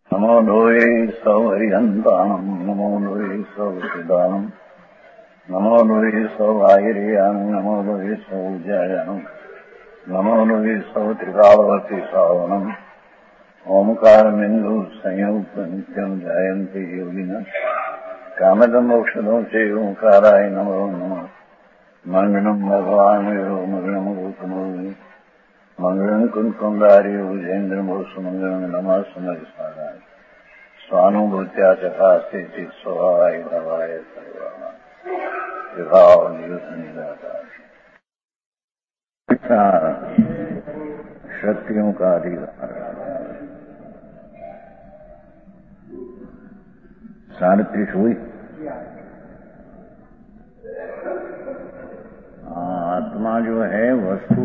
नमो लोये सौहरिहन्ताणम् नमो लोये सौचिदानम् नमो लोये सौभागिर्यानम् नमो लोये सौजायानम् नमो लोये सौत्रिकालवती सावनम् ओंकारमिन्दु संयुक्त नित्यम् जायन्ति योगिनः कामदमोक्षदो च ओंकाराय नमो नमः मङ्गलम् भगवान् विरो मङ्गलम् गौतमोऽग्नि मंगलम कुंकुंदारी उजेन्द्रमो सुमंगलम नमः सुमरिसाराय स्वानुभूत्या चकास्ते चित स्वभावाय भवाय सर्वाणा विभाव नियुत निराकार शक्तियों का अधिकार। 37 हुई। आत्मा जो है वस्तु,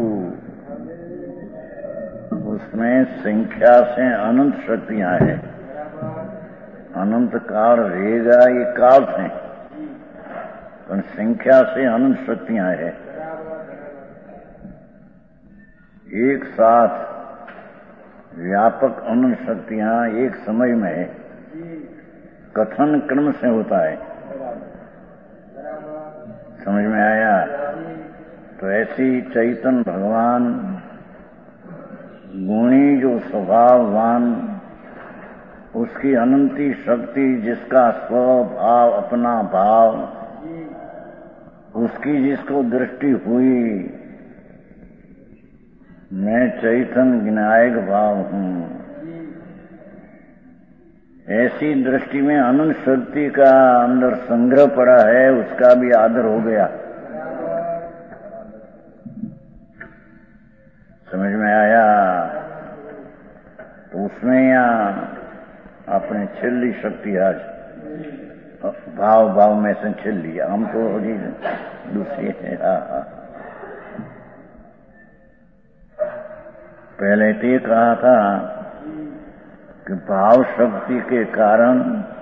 उसमें संख्या से अनंत शक्तियां हैं। अनंत काल रहेगा, ये काल से, पर संख्या से अनंत शक्तियां हैं। एक साथ व्यापक अनंत शक्तियां एक समय में कथन क्रम से होता है। समझ में आया? तो ऐसी चैतन्य भगवान गुणी जो स्वभाववान, उसकी अनंती शक्ति, जिसका स्वभाव अपना भाव, उसकी जिसको दृष्टि हुई मैं चैतन्य विनायक भाव हूँ, ऐसी दृष्टि में अनंत शक्ति का अंदर संग्रह पड़ा है, उसका भी आदर हो गया। समझ में आया? तो उसमें यहाँ अपने छिल्ली शक्ति आज भाव भाव में से छिल लिया। हम तो अभी दूसरी है। पहले तो ये कहा था कि भाव शक्ति के कारण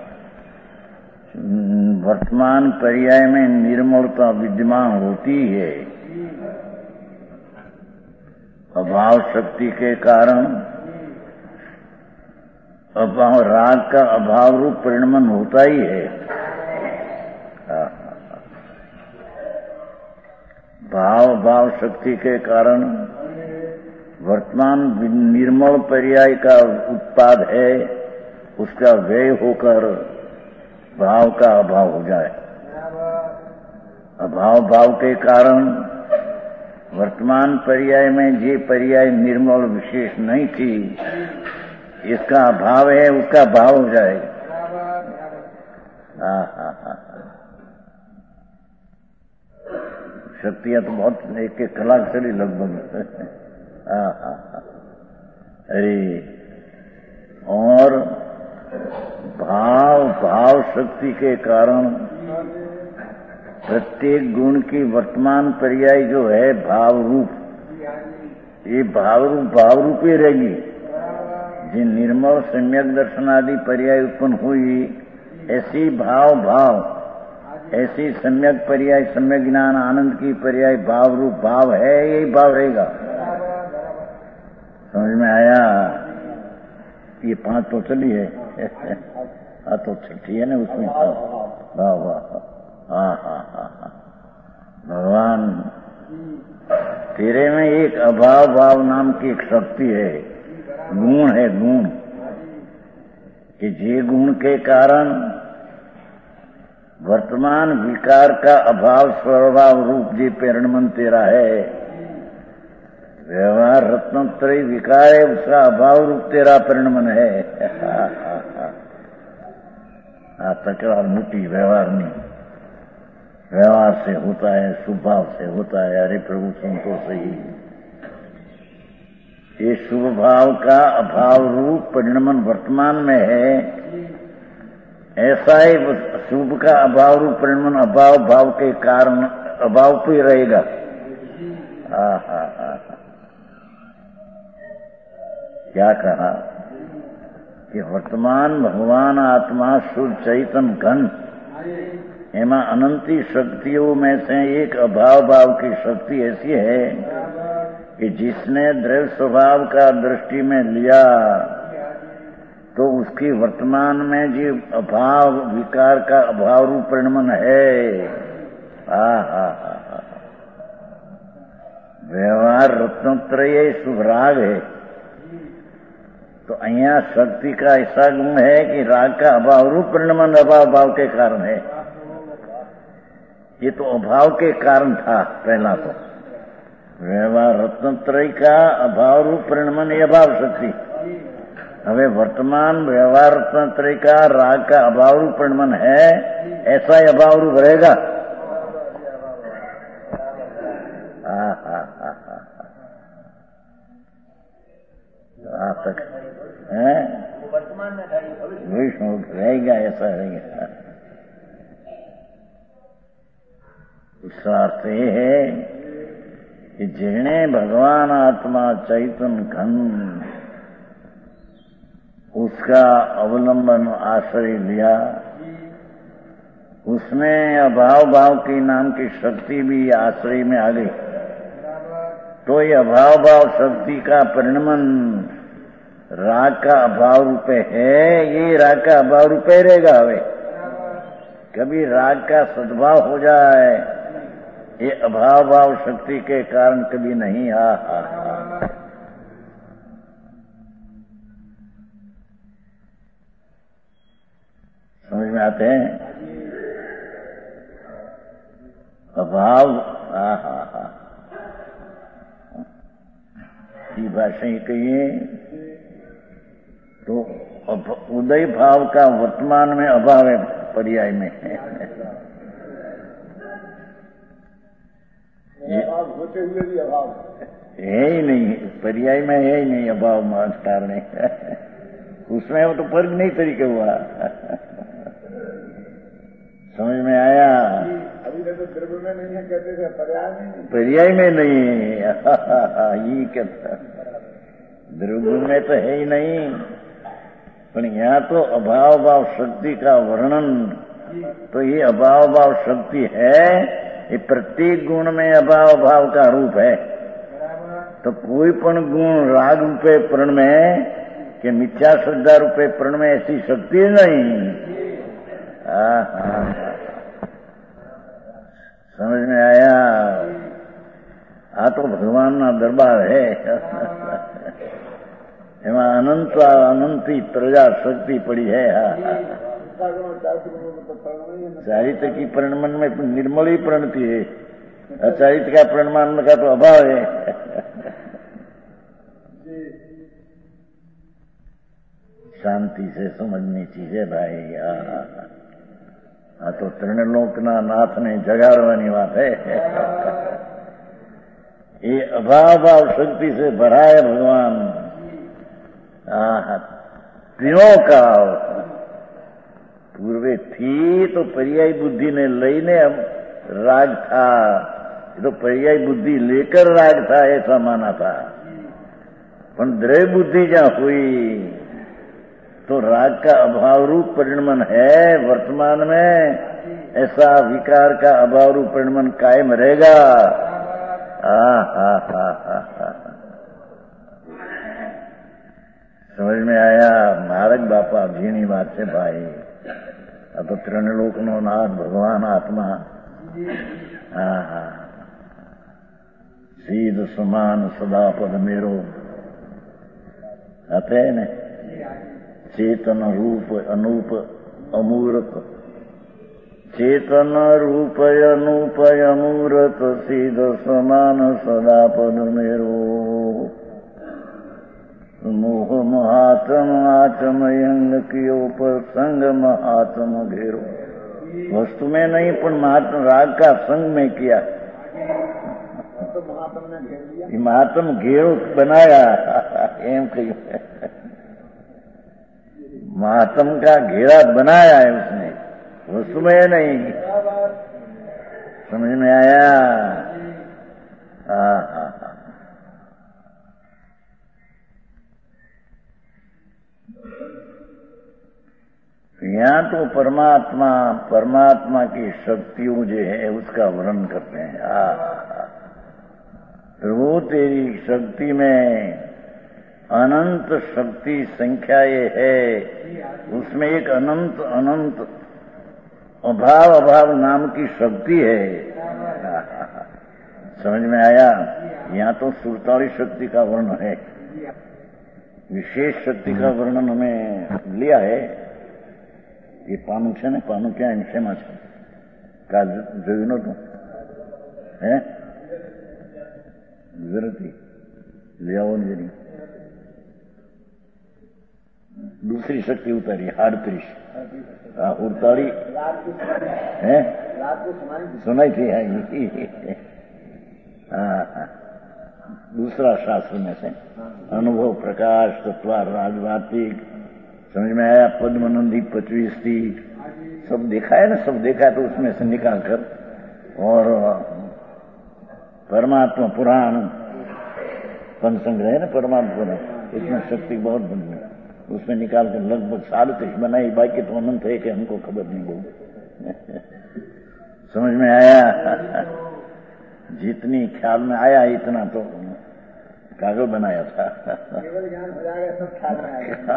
वर्तमान पर्याय में निर्मलता विद्यमान होती है। अभाव शक्ति के कारण अभाव राग का अभाव रूप परिणमन होता ही है। भाव शक्ति के कारण वर्तमान निर्मल पर्याय का उत्पाद है, उसका व्यय होकर भाव का अभाव हो जाए। अभाव के कारण वर्तमान पर्याय में जे पर्याय निर्मल विशेष नहीं थी, इसका अभाव है, उसका भाव हो जाएगा। शक्तियां तो बहुत एक कला चली लगभग। अरे और भाव शक्ति के कारण प्रत्येक गुण की वर्तमान पर्याय जो है भाव रूप, ये भाव रूप ही रहेगी। जिन निर्मल सम्यक दर्शन आदि पर्याय उत्पन्न हुई, ऐसी भाव ऐसी सम्यक पर्याय, सम्यक ज्ञान आनंद की पर्याय भाव रूप भाव है, यही भाव रहेगा। समझ में आया? ये 5 तो चली है। तो छठी है ना उसमें। वाह वाह। हाँ। भगवान तेरे में एक अभाव भाव नाम की एक शक्ति है, गुण है, गुण कि जे गुण के कारण वर्तमान विकार का अभाव स्वभाव रूप जे परिणमन तेरा है, व्यवहार रत्नत्रय विकार है, उसका अभाव रूप तेरा परिणमन है। तकरार मोटी व्यवहार नहीं, व्यवहार से होता है, स्वभाव से होता है। अरे प्रभु सुन तो सही, ये शुभ भाव का अभाव रूप परिणमन वर्तमान में है, ऐसा ही शुभ का अभाव रूप परिणमन अभाव भाव के कारण अभाव पे रहेगा। क्या कहा कि वर्तमान भगवान आत्मा शुद्ध चैतन्य घन, एमा अनंती शक्तियों में से एक अभाव भाव की शक्ति ऐसी है कि जिसने द्रव्य स्वभाव का दृष्टि में लिया तो उसकी वर्तमान में जो अभाव विकार का अभाव रूप परिणमन है। व्यवहार रत्नत्रय शुभ राग है। तो અહીંયા शक्ति का ऐसा गुण है कि राग का अभाव रूप परिणमन अभाव भाव के कारण है। ये तो अभाव के कारण था पहला। तो व्यवहार रत्नत्रय का अभाव रूप परिणमन ये अभाव शक्ति। हमें वर्तमान व्यवहार रत्नत्रय का राग का अभाव रूप परिणमन है, ऐसा ही अभाव रूप रहेगा। तक है वर्तमान में रहेगा, ऐसा रहेगा। उसका अर्थ ये है कि जिन्हें भगवान आत्मा चैतन्य घन उसका अवलंबन आश्रय लिया, उसमें अभाव भाव की नाम की शक्ति भी आश्रय में आ गई, तो ये अभाव भाव शक्ति का परिणमन राग का अभाव रूपे है। ये राग का अभाव रूपे रहेगा। हवे कभी राग का सद्भाव हो जाए, ये अभाव भाव शक्ति के कारण कभी नहीं। समझ में आते हैं अभाव। ये भाषा ही कहिए तो उदय भाव का वर्तमान में अभाव है, पर्याय में है। होते हुए भी अभाव है ही नहीं, पर्याय में है ही नहीं अभाव कारण है। उसमें वो तो फर्क नहीं तरीके हुआ। समझ में आया? अभी तो द्रव्य में नहीं है कहते थे, पर्याय में नहीं है। ये कहता द्रव्य में तो है ही नहीं, पर यहाँ तो अभाव भाव शक्ति का वर्णन। तो ये अभाव भाव शक्ति है, ये प्रत्येक गुण में अभाव भाव का रूप है। तो कोई पण गुण राग रूपे प्रण में कि मिथ्या श्रद्धा रूपे प्रण में ऐसी शक्ति नहीं। समझ में आया? तो भगवान ना दरबार है। एवं अनंत अनंती प्रजा शक्ति पड़ी है। चारित्र की परिणमन में निर्मल ही प्रणति है, अचारित्र का परिणमन का तो अभाव है। शांति से समझनी चीज है भाई। तो त्रिलोकना नाथ ने जगाड़वानी बात है। ये अभाव भाव शक्ति से भरा है भगवान। तीनों का पूर्वे थी तो पर्यायी बुद्धि ने लईने राग था, तो पर्यायी बुद्धि लेकर राग था ऐसा माना था। पर द्रव्य बुद्धि जहां हुई तो राग का अभाव रूप परिणमन है वर्तमान में, ऐसा विकार का अभाव रूप परिणमन कायम रहेगा। समझ में आया? महाराज बापा भीनी बात से भाई। अब तो त्रिलोक नो नाथ भगवान आत्मा सीध समान सदा पद मेरो आते ने चेतन रूप अनूप अमूर्त, चेतन रूप अनूप अमूर्त सीध समान सदा पद मेरो, मोह महात्म आत्म यंग कियो पर संग महात्म घेरो। वस्तु में नहीं पर महात्म राग का संग में किया, तो महात्म घेरो बनाया। एम कहियो महात्म का घेरा बनाया है उसने, वस्तु में नहीं। समझ में आया? यहाँ तो परमात्मा की शक्तियों जो है उसका वर्णन करते हैं। प्रभु तेरी शक्ति में अनंत शक्ति संख्या ये है, उसमें एक अनंत अनंत अभाव अभाव नाम की शक्ति है। समझ में आया? यहाँ तो 47 शक्ति का वर्णन है, विशेष शक्ति का वर्णन हमें लिया है। ये पानु છે ને, પાનું ક્યાં એમ શેમાં છે? કાલ જોયું નતું હે? ગુજરાતી ले आओ जरी। दूसरी शक्ति उतारी 38 48 है, सुनाई थी। हाँ, दूसरा शास्त्र में से अनुभव प्रकाश तत्वार राजवातिक, समझ में आया? पद्मनंदी 25 थी, सब देखा है ना, सब देखा है तो उसमें से निकाल कर, और परमात्मा पुराण पंचसंग्रह है ना, परमात्मा पुराण, इसमें शक्ति बहुत बनी है, उसमें निकाल कर लगभग 37 बनाई, बाकी तो अनंत है कि हमको खबर नहीं होगी। समझ में आया? जितनी ख्याल में आया इतना तो कागज बनाया था। केवल ज्ञान हो जाएगा, सब ख्याल में आएगा।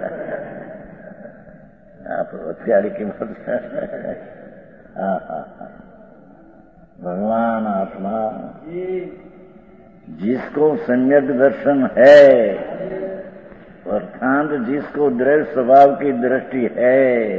आप हथियारी की बात। भगवान आत्मा जिसको सम्यक दर्शन है, अर्थात जिसको दृढ़ स्वभाव की दृष्टि है,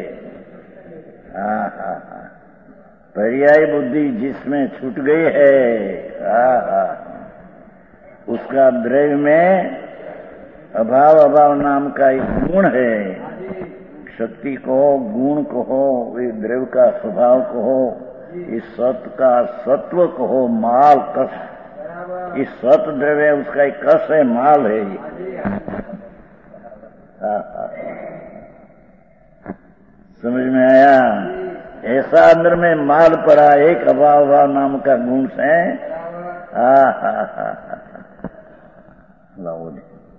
पर्याय बुद्धि जिसमें छूट गई है, उसका द्रव्य में अभाव अभाव नाम का एक गुण है। शक्ति कहो, गुण कहो, ये द्रव्य का स्वभाव कहो, इस सत का सत्व कहो, माल कस, इस सत द्रव्य है, उसका एक कस है, माल है ये। समझ में आया? ऐसा अंदर में माल पड़ा, एक अभाव अभाव नाम का गुण है। लाओ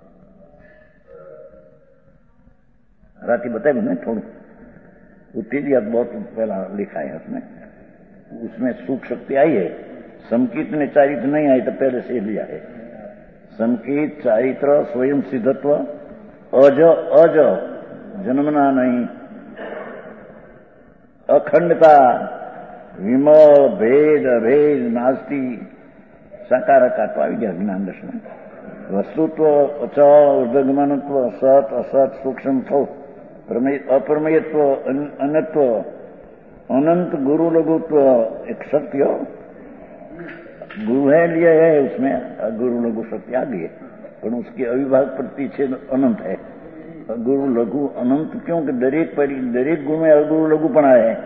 राती बताए मैं थोड़ी, वो तेजी बहुत पहला लिखा है उसमें, उसमें सुख शक्ति आई है। समकीत ने चारित्र नहीं आई तो पहले से लिया है। समकीत चारित्र स्वयं सिद्धत्व, अज अज जन्मना नहीं, अखंडता, विमल, भेद अभेद, नास्ति, साकार का तो आई गया ज्ञान दर्शन। वस्तुत्व, अचल, उर्धगमनत्व, सत असत, सूक्ष्म थो, अप्रमेयत्व, अनत्व, अनंत, गुरु लघुत्व, एक सत्य गुरु है लिए है, उसमें गुरु लघु सत्य आ गए, पर उसकी अविभाग प्रतिच्छेद अनंत है। गुरु लघु अनंत क्योंकि दरेक गुण में अगुरु लघुपणा है।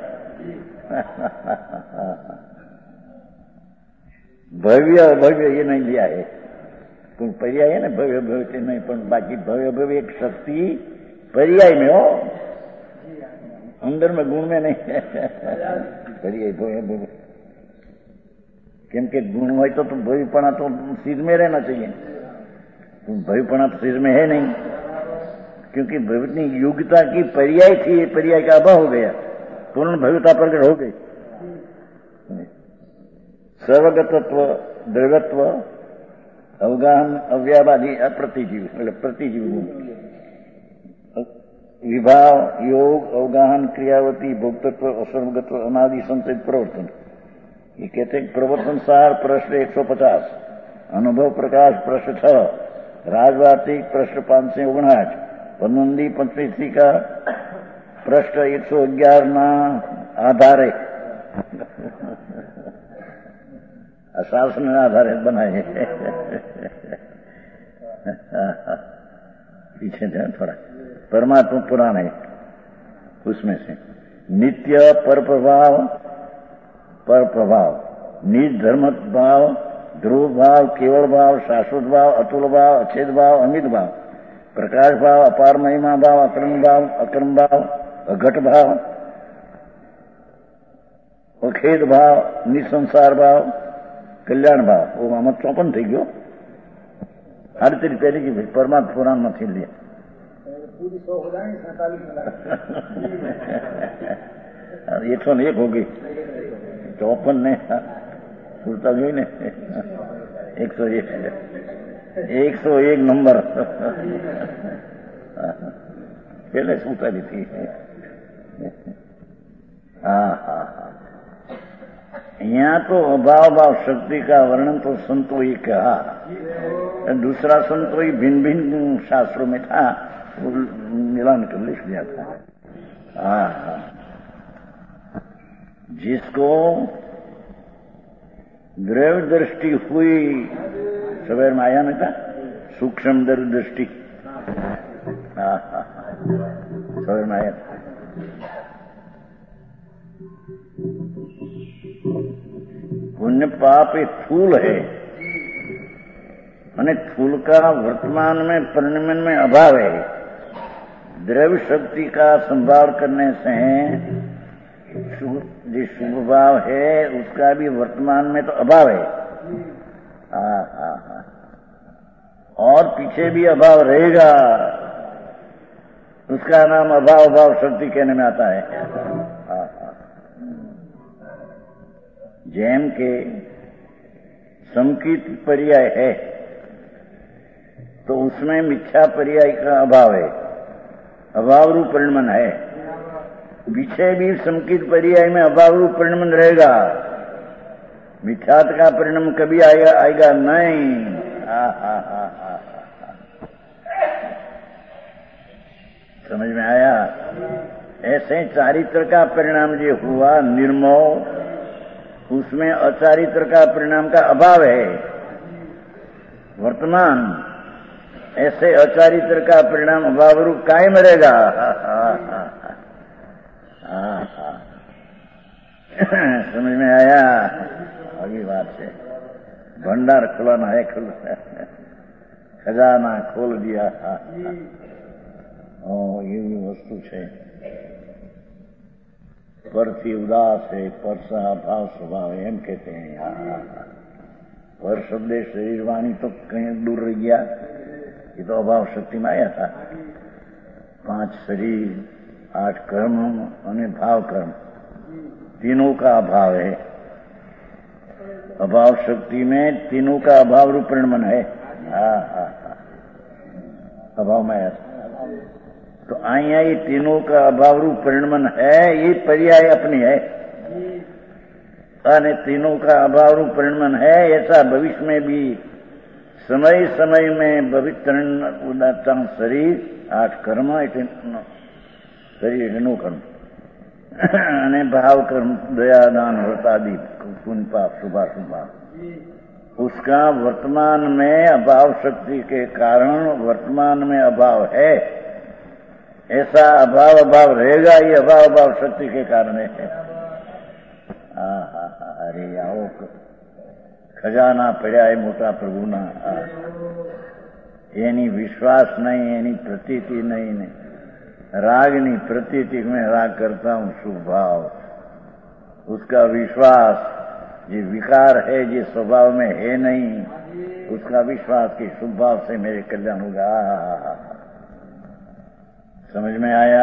भव्य अभव्य ये नहीं लिया है, कोई पर्याय है ना, भव्य भव्य नहीं, पर बाकी भव्य भव्य एक शक्ति पर्याय में हो, अंदर में गुण में नहीं। पर्याय भव्य भव्य केम के गुण हो तो भव्यपणा तो सिद्ध में रहना चाहिए, भव्यपणा तो सिद्ध में है नहीं, क्योंकि भव्यनी योग्यता की पर्याय थी, पर्याय का अभाव हो गया, पूर्ण भव्यता प्रकट हो गई। सर्वगतत्व, द्रव्यत्व, अवगाहन, अव्याबादी, अप्रतिजीव, मतलब प्रतिजीव गुण, विभाव, योग, अवगाहन, क्रियावती, भोक्तत्व, असर्वगत्व, अनादि संचित प्रवर्तन। ये कहते हैं प्रवर्तन सार प्रश्न 150, अनुभव प्रकाश प्रश्न 6, राजवातिक प्रश्न 559, पद्मनंदी 25 का प्रश्न 111 ना आधारे शासन आधारे बनाए। पीछे जाए थोड़ा, परमात्मा पुराण है, उसमें से नित्य पर प्रभाव, निज धर्म भाव, ध्रुव भाव, केवल भाव, शाश्वत भाव, अतुल भाव, अछेद भाव, अमित भाव, प्रकाश भाव, अपार महिमा भाव, अक्रम भाव, अघट भाव, अखेद भाव, निसंसार भाव, कल्याण भाव। वो आम 54 થઈ ગયો, 38 पहले की परमात्मा पुराण में थी लिया। पूरी 100 हो जाएंगे, 47 ये तो एक हो गई, 54 ने सुरता गई ने 101। 101 नंबर पहले सूतारी थी। हाँ, यहाँ तो अभाव भाव शक्ति का वर्णन तो संतो ही कहा, दूसरा संतो ही भिन्न भिन्न शास्त्रों में था, वो मिलान कर लिख दिया था। हाँ, जिसको द्रव्य दृष्टि हुई, सवेर में आया ना था, सूक्ष्म द्रव्य दृष्टि। हाँ, सवेर में आया था। पुण्य पाप एक फूल है, माने फूल का वर्तमान में परिणमन में अभाव है। द्रव्य शक्ति का संभाव करने से जो शुभ भाव है उसका भी वर्तमान में तो अभाव है। हाँ, और पीछे भी अभाव रहेगा, उसका नाम अभाव भाव शक्ति कहने में आता है। जैम के समकित पर्याय है तो उसमें मिथ्या पर्याय का अभाव है, अभाव रूप परिणमन है। विषय भी समकित पर्याय में अभाव रूप परिणमन रहेगा, मिथ्यात का परिणाम कभी आएगा नहीं। समझ में आया? ऐसे चारित्र का परिणाम जो हुआ निर्मोह, उसमें अचारित्र का परिणाम का अभाव है वर्तमान, ऐसे अचारित्र का परिणाम अभाव रूप कायम रहेगा। समझ में आया? अगली बात से भंडार खुलाना है, खजाना खोल दिया। એવી વસ્તુ છે, પરથી ઉદાસ है, पर सा भाव स्वभाव है, एम कहते हैं। पर शब्द शरीर वाणी तो कहीं दूर रह गया, ये तो अभाव शक्ति में आया था। 5 शरीर, 8 कर्म और भाव कर्म, तीनों का अभाव है। अभाव शक्ति में तीनों का अभाव रूप परिणमन है। अभाव में आया तो आइया ये तीनों का अभाव रूप परिणमन है, ये पर्याय अपनी है। અને तीनों का अभाव रूप परिणमन है, ऐसा भविष्य में भी समय समय में भविष्य उदाता शरीर 8 कर्म शरीर 9 कर्म અને भाव कर्म दया दान व्रत आदि पुण्य पाप शुभाशुभा, उसका वर्तमान में अभाव शक्ति के कारण वर्तमान में अभाव है। ऐसा अभाव रहेगा, ये अभाव शक्ति के कारण है। अरे आओ खजाना પડ્યા એ મોટા પ્રભુના, એની विश्वास नहीं, एनी प्रतीति नहीं, रागनी प्रतीति में राग करता हूँ शुभ भाव, उसका विश्वास ये विकार है, ये स्वभाव में है नहीं, उसका विश्वास कि शुभ भाव से मेरे कल्याण होगा। समझ में आया?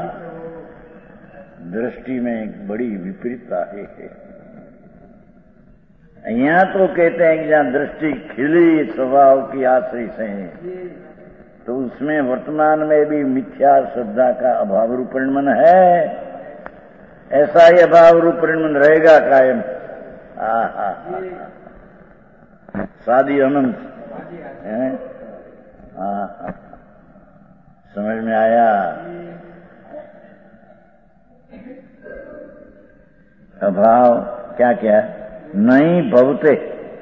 दृष्टि में एक बड़ी विपरीतता है। यहाँ तो कहते हैं कि जहाँ दृष्टि खिली स्वभाव की आश्रय से, तो उसमें वर्तमान में भी मिथ्या श्रद्धा का अभाव रूप परिणमन है। ऐसा ही अभाव रूप परिणमन रहेगा कायम। शादी अनंत है। समझ में आया? अभाव क्या क्या नहीं भवते,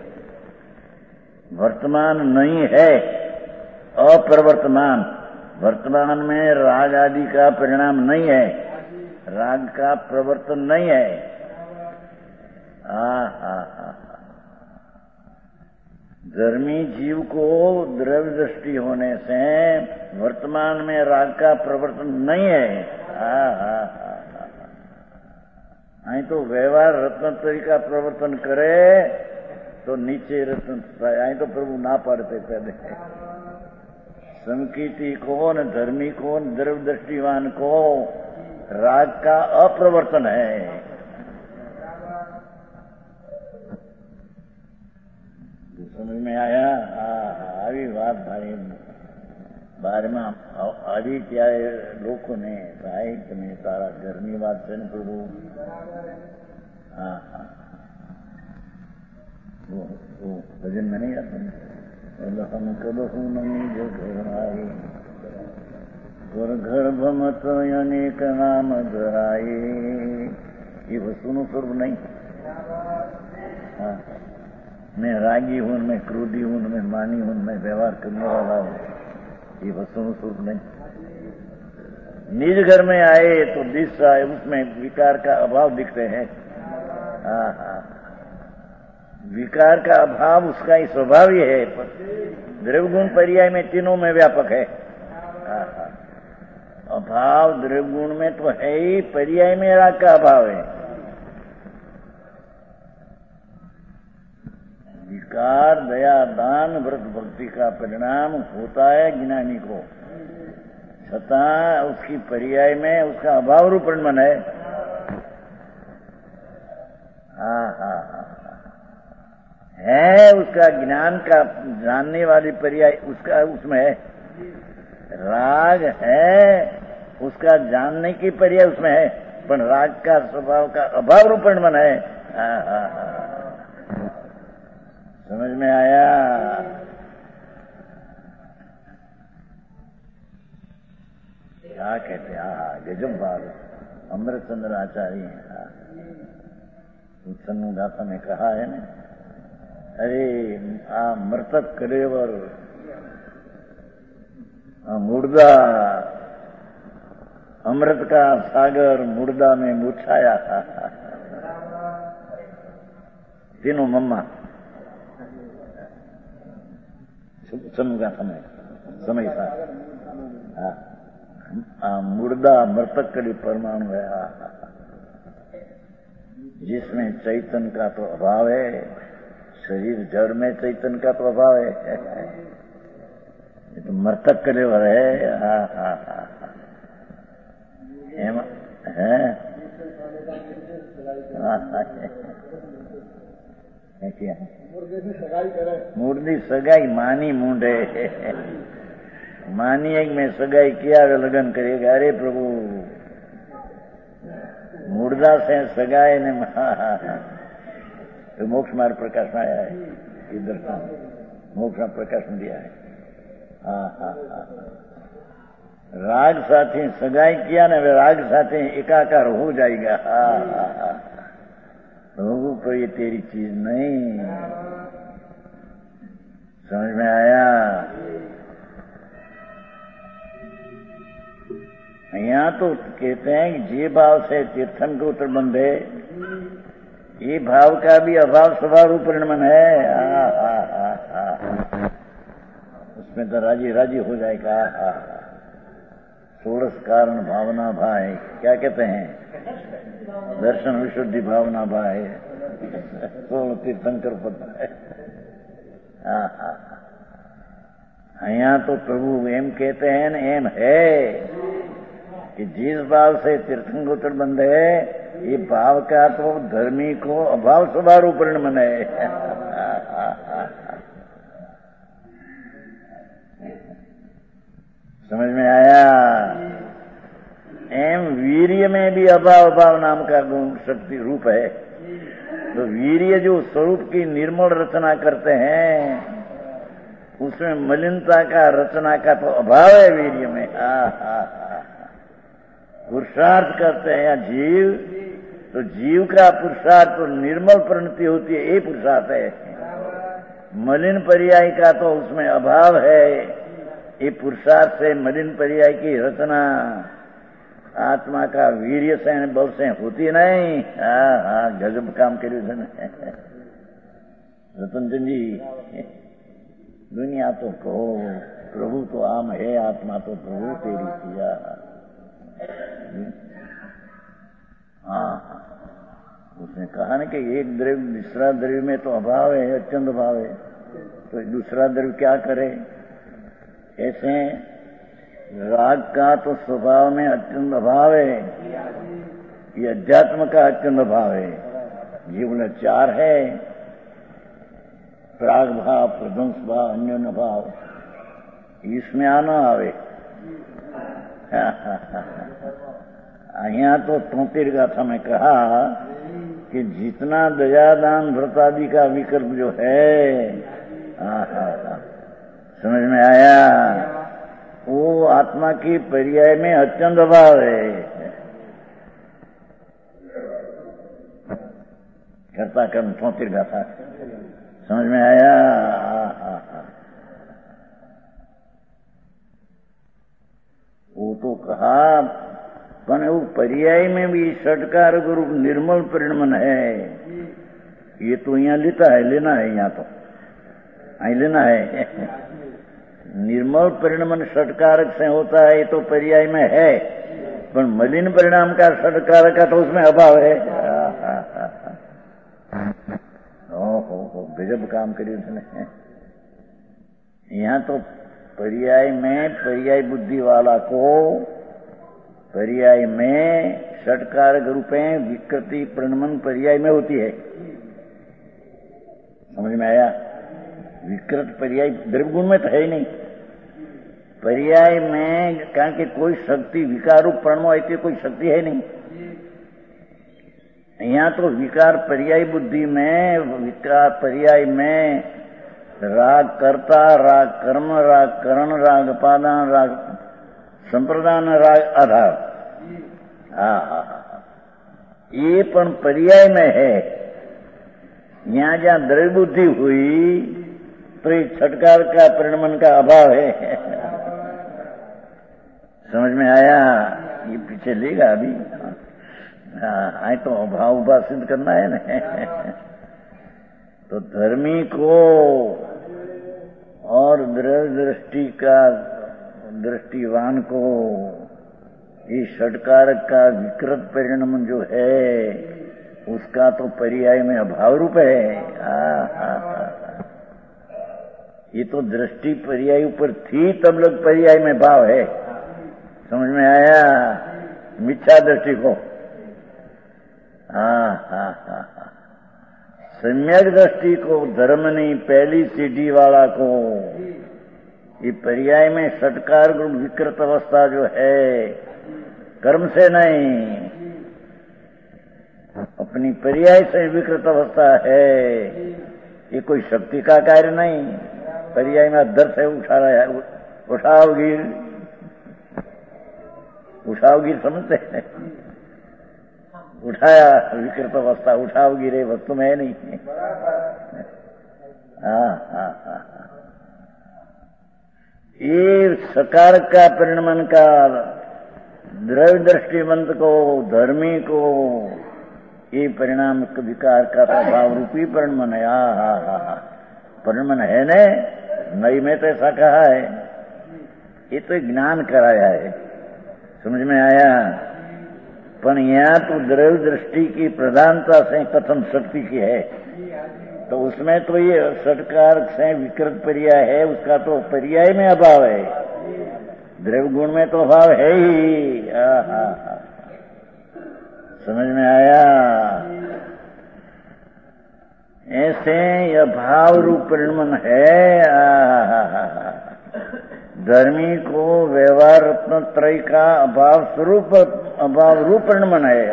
वर्तमान नहीं है, अप्रवर्तमान, वर्तमान में राग आदि का परिणाम नहीं है, राग का प्रवर्तन नहीं है। धर्मी जीव को द्रव्य दृष्टि होने से वर्तमान में राग का प्रवर्तन नहीं है। અહીં तो व्यवहार रत्नत्रय का प्रवर्तन करे तो नीचे रत्न, અહીં तो प्रभु ना पाड़ते पहले। संकीर्ति को न धर्मी को न द्रव्य दृष्टिवान को राग का अप्रवर्तन है। समझ में आया? આવી વાત ભાઈ બારમાં આવી ત્યારે લોકોને ભાઈ તમે તારા ઘરની વાત છે ને પ્રભુ. હા હા ભજન में नहीं आते એટલે हम कबहू नहीं जो घर आए और गर्भ मत अनेक नाम धराए. ये वस्तुનું સ્વરૂપ નહીં. हाँ मैं रागी हूं, मैं क्रोधी हूं, मैं मानी हूं, मैं व्यवहार करने वाला हूं, ये वस्तुનું स्वरूप नहीं. निज घर में आए तो दिशा उसमें विकार का अभाव दिखते हैं. हाँ हाँ विकार का अभाव उसका ही स्वभाव ही है. द्रव्यगुण पर्याय में तीनों में व्यापक है. हाँ हाँ अभाव द्रव्यगुण में तो है ही, पर्याय में राग का अभाव है. विकार दया दान व्रत भक्ति का परिणाम होता है ज्ञानी को, छता उसकी पर्याय में उसका अभाव रूप मन है. हाँ हाँ हाँ है उसका ज्ञान का जानने वाली पर्याय उसका उसमें है. राग है उसका जानने की पर्याय उसमें है, पर राग का स्वभाव का अभाव रूपण मन है. हाँ हाँ हाँ समझ में आया. क्या कहते हैं गजब बात. अमृतचंद्र आचार्य उत्सन्न दाता ने कहा है ना, अरे आ मृतक कलेवर मुर्दा अमृत का सागर मुर्दा में मुछाया. तीनों मम्मा का समय था. मुर्दा मृतक कली परमाणु है जिसमें चैतन्य का तो अभाव है. शरीर जड़ में चैतन्य का तो अभाव है. ये तो मृतक कलेवर है. हाँ हाँ हाँ है क्या मुर्दी सगाई मानी मुंडे मानी एक में सगाई किया लगन करेगा. अरे प्रभु मुर्दा से सगाई ने तो मोक्ष मार्ग प्रकाश में आया है. ये दर्शन मोक्ष में प्रकाश में दिया है. हाँ हाँ हाँ राग साथे सगाई किया ना वे राग साथे एकाकार हो जाएगा. हाँ हाँ हाँ प्रभु पर ये तेरी चीज नहीं. समझ में आया. यहाँ तो कहते हैं कि जे भाव से तीर्थन को उत्तर बंधे ये भाव का भी अभाव स्वभाव रूप परिणमन है. उसमें तो राजी राजी हो जाएगा. षोड़श कारण भावना भाई क्या कहते हैं, दर्शन विशुद्धि भावना भाई तीर्थंकर पद है. यहाँ तो प्रभु एम कहते हैं न एम है कि जिस भाव से तीर्थंकर बंध है ये भाव का तो धर्मी को अभाव स्वभाव रूप परिणमन है. समझ में आया. एम वीर्य में भी अभाव भाव नाम का गुण शक्ति रूप है. तो वीर्य जो स्वरूप की निर्मल रचना करते हैं उसमें मलिनता का रचना का तो अभाव है वीर्य में. पुरुषार्थ करते हैं या जीव तो जीव का पुरुषार्थ तो निर्मल परिणति होती है, ये पुरुषार्थ है. मलिन पर्याय का तो उसमें अभाव है. ये पुरुषार्थ से मलिन पर्याय की रचना आत्मा का वीर्य से बल से होती नहीं. हाँ हाँ गजब काम करे रतनचंद जी. दुनिया तो कहो प्रभु तो आम है, आत्मा तो प्रभु तेरी किया. हाँ उसने कहा ना कि एक द्रव्य दूसरा द्रव्य में तो अभाव है, अत्यंत अभाव है, तो दूसरा द्रव्य क्या करे. ऐसे राग का तो स्वभाव में अत्यंत अभाव है, ये अध्यात्म का अत्यंत अभाव है. जीवन चार है प्राग भाव, प्रध्वंस भाव, अन्योन्य भाव, इसमें आना आवे। यहाँ तो 33 गाथा में कहा कि जितना दयादान व्रतादि का विकल्प जो है, समझ में आया, वो आत्मा की पर्याय में अत्यंत अभाव है। करता कर्म 33 गाथा, समझ में आया। वो तो कहा, पर वो पर्याय में भी षटकार रूप निर्मल परिणमन है। ये तो यहाँ लेता है, लेना है, यहाँ तो आई लेना है। निर्मल परिणमन षटकारक से होता है, ये तो पर्याय में है, पर मलिन परिणाम का षटकारक का तो उसमें अभाव है। ओहो, गजब काम करिए उसने। यहाँ तो पर्याय में पर्याय बुद्धि वाला को पर्याय में षटकारक रूपे विकृति प्रणमन पर्याय में होती है। समझ में आया। विकृत पर्याय द्रव्य गुण में तो है ही नहीं। पर्याय में कारण कि कोई शक्ति विकार रूप प्रणमो ऐसी कोई शक्ति है नहीं। यहाँ तो विकार पर्याय बुद्धि में, विकार पर्याय में राग कर्ता, राग कर्म, राग करण, राग पादान, राग संप्रदान, राग आधार, ये पण पर्याय में है। यहाँ जहाँ द्रव्य बुद्धि हुई तो एक छटकार का परिणमन का अभाव है। समझ में आया। ये पीछे लेगा अभी। हाँ, तो अभाव उपासित करना है ना। तो धर्मी को और द्रव्य दृष्टि का दृष्टिवान को ये षटकारक का विकृत परिणाम जो है उसका तो पर्याय में अभाव रूप है। ये तो दृष्टि पर्याय ऊपर थी तब लग पर्याय में भाव है। समझ में आया। मिथ्या दृष्टि को सम्यक दृष्टि को, धर्म नहीं पहली सीढ़ी वाला को, ये पर्याय में षटकार रूप विकृत अवस्था जो है कर्म से नहीं, अपनी पर्याय से विकृत अवस्था है। ये कोई शक्ति का कार्य नहीं। पर्याय में दर से उठा रहा है। उठाओगी समझते हैं। उठाया विकृत अवस्था, उठाओगी रे वस्तु में है नहीं। ये सकार का परिणमन का द्रव्य दृष्टिवंत को, धर्मी को, ये परिणाम विकार का भाव रूपी परिणमन है। परिणमन है नई में तो ऐसा कहा है। ये तो ज्ञान कराया है। समझ में आया। पर यहाँ तो द्रव्य दृष्टि की प्रधानता से कथन शक्ति की है, तो उसमें तो ये षटकार से विकृत पर्याय है, उसका तो पर्याय में अभाव है। द्रव्य गुण में तो अभाव है ही। समझ में आया। ऐसे यह भाव रूप परिणमन है। धर्मी को व्यवहार रत्न त्रय का अभाव स्वरूप, अभाव रूप परिणमन है।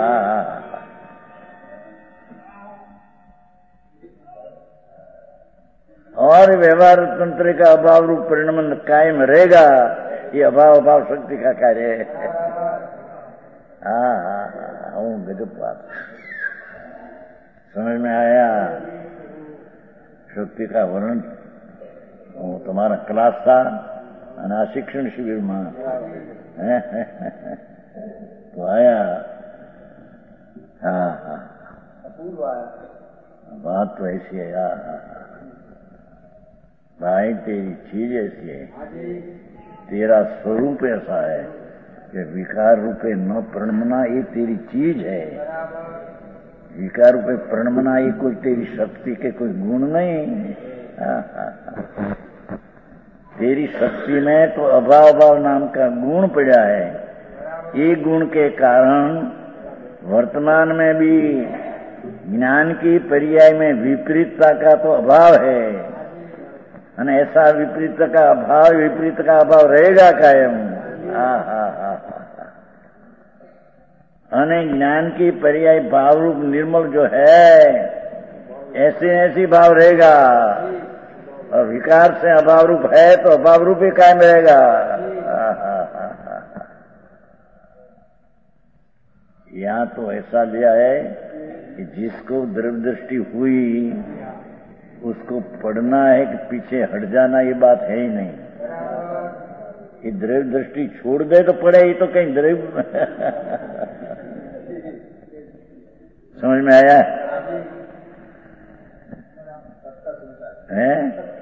और व्यवहार रत्न त्रय का अभाव रूप परिणमन कायम रहेगा। ये अभाव शक्ति का कार्य है। गजब बात। समझ में आया। शक्ति का वर्णन तुम्हारा क्लास था शिक्षण शिविर में तो आया। बात तो ऐसी है। भाई तेरी चीज ऐसी है, तेरा स्वरूप ऐसा है कि विकार रूपे न प्रणमना ये तेरी चीज है। विकार रूपे प्रणमना ये कोई तेरी शक्ति के कोई गुण नहीं। तेरी शक्ति में तो अभाव नाम का गुण पड़ा है। ये गुण के कारण वर्तमान में भी ज्ञान की पर्याय में विपरीतता का तो अभाव है, અને ऐसा विपरीत का अभाव रहेगा कायम। અને ज्ञान की पर्याय भाव रूप निर्मल जो है ऐसे ऐसी भाव रहेगा, और विकार से अभाव रूप है तो अभाव रूप ही कायम रहेगा। यहाँ तो ऐसा लिया है कि जिसको द्रव्य दृष्टि हुई उसको पढ़ना है कि पीछे हट जाना, ये बात है ही नहीं। ये द्रव्य दृष्टि छोड़ दे तो पड़े, ही तो कहीं द्रव्य समझ में आया है?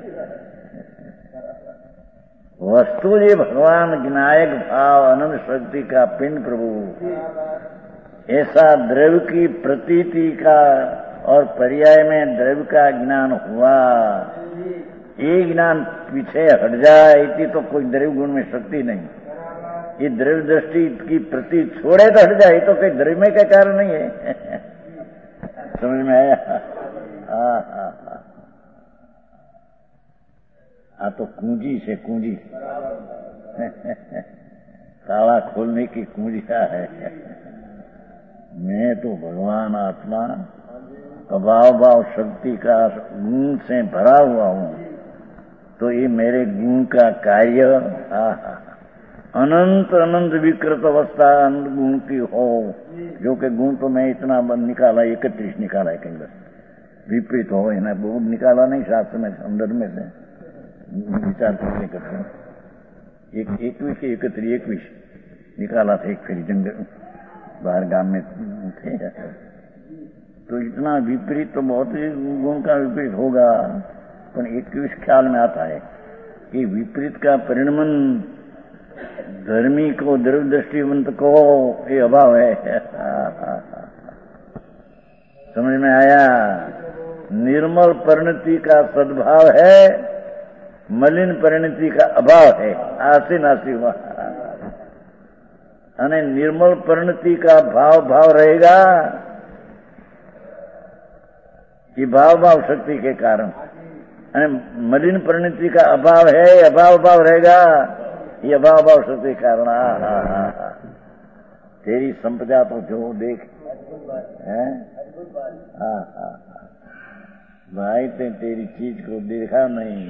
वस्तु जी भगवान ज्ञायक भाव अनंत शक्ति का पिंड प्रभु, ऐसा द्रव्य की प्रतीति का और पर्याय में द्रव्य का ज्ञान हुआ, ये ज्ञान पीछे हट जाए इतनी तो कोई द्रव्य गुण में शक्ति नहीं। ये द्रव्य दृष्टि की प्रति छोड़े तो हट जाए तो कोई द्रव्य में का कारण नहीं है। समझ में आया? हाँ तो कुंजी से कुंजी ताला खोलने की कुंजिया है। मैं तो भगवान आत्मा अभाव भाव शक्ति का गुण से भरा हुआ हूँ, तो ये मेरे गुण का कार्य अनंत अनंत विकृत अवस्था अनंत गुण की हो, जो कि गुण तो मैं इतना निकाला 31 निकाला है, कहीं बस विपरीत हो है ना, बहुत निकाला नहीं शास्त्र में संदर्भ में से विचार करने करते 21 निकाला था। एक फिर जंगल बाहर गांव में थे, तो इतना विपरीत तो बहुत ही गुण का विपरीत होगा, पर 21 ख्याल में आता है कि विपरीत का परिणमन धर्मी को द्रव्य दृष्टिवंत को ये अभाव है। समझ में आया? निर्मल परिणति का सद्भाव है, मलिन परिणति का अभाव है, आसी नासी हुआ। અને निर्मल परिणति का भाव रहेगा कि भाव शक्ति के कारण, અને मलिन परिणति का अभाव है, अभाव रहेगा, ये अभाव शक्ति के कारण। तेरी संपदा तो जो देख है, भाई ते तेरी चीज को देखा नहीं।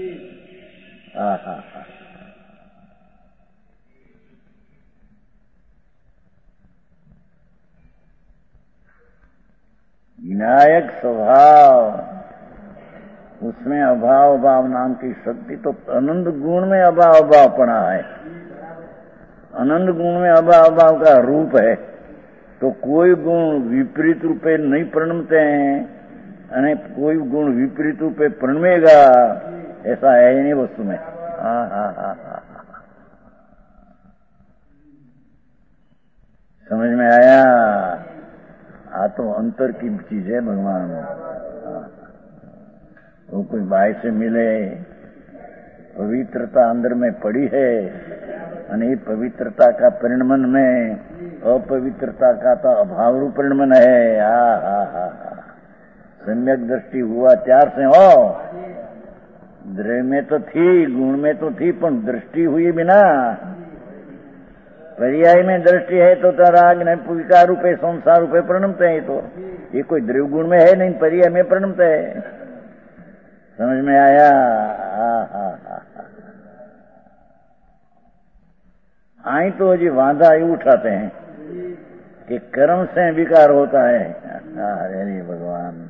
विनायक स्वभाव, उसमें अभाव भाव नाम की शक्ति, तो अनंत गुण में अभाव भाव पड़ा है। अनंत गुण में अभाव भाव का रूप है, तो कोई गुण विपरीत रूपे नहीं परिणमते हैं, અને कोई गुण विपरीत रूपे परिणमेगा, ऐसा है ही नहीं वस्तु में। समझ में आया? तो अंतर की चीज है भगवान। वो कोई बाहर से मिले, पवित्रता अंदर में पड़ी है, और पवित्रता का परिणमन में अपवित्रता का तो अभाव रूप परिणमन है। सम्यक दृष्टि हुआ त्यार से हो, द्रव्य में तो थी, गुण में तो थी, पर दृष्टि हुई बिना। पर्याय में दृष्टि है तो राग न विकार रूपे संसार रूपे परिणमते हैं, तो ये कोई द्रव्य गुण में है नहीं, पर्याय में परिणमते है। समझ में आया? आई तो जी वांधा ही उठाते हैं कि कर्म से विकार होता है। अरे भगवान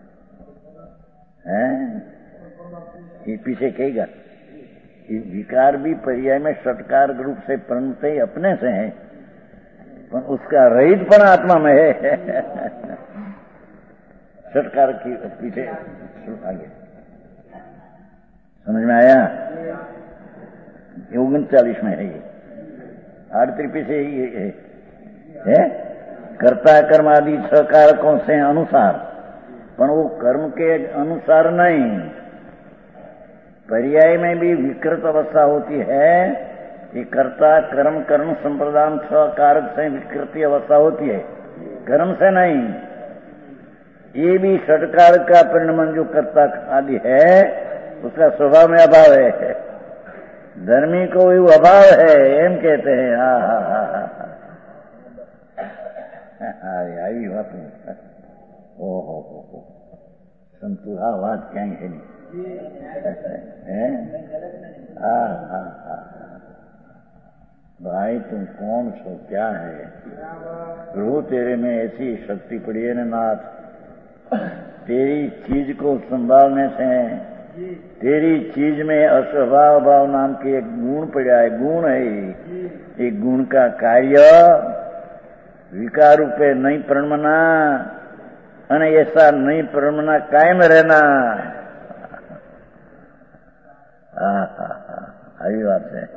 है, ये पीछे कहेगा विकार भी पर्याय में षटकार रूप से परिणमते अपने से है, पर उसका रहितपन आत्मा में है। षटकार की पीछे आगे समझ में आया? 39 में है ये, 38 पीछे ये है कर्ता कर्म आदि 6 कारकों से अनुसार, पर वो कर्म के अनुसार नहीं। पर्याय में भी विकृत अवस्था होती है कि कर्ता कर्म कर्म संप्रदान 6 कारक से विकृति अवस्था होती है, कर्म से नहीं। ये भी षटकार का परिणमन जो कर्ता आदि है उसका स्वभाव में अभाव है। धर्मी को वो अभाव है एम कहते हैं। हाँ हाँ हाँ हाँ आई बात ओहो संतुहा बात क्या है हाँ हाँ हाँ भाई तुम कौन छो क्या है प्रभु तेरे में ऐसी शक्ति पड़ी है नाथ, तेरी चीज को संभालने से तेरी चीज में अस्वभाव भाव नाम के एक गुण पड़ा है, गुण है। एक गुण का कार्य विकार रूपे नहीं प्रणमना અને ऐसा नहीं प्रणमना कायम रहना। આવી વાત છે।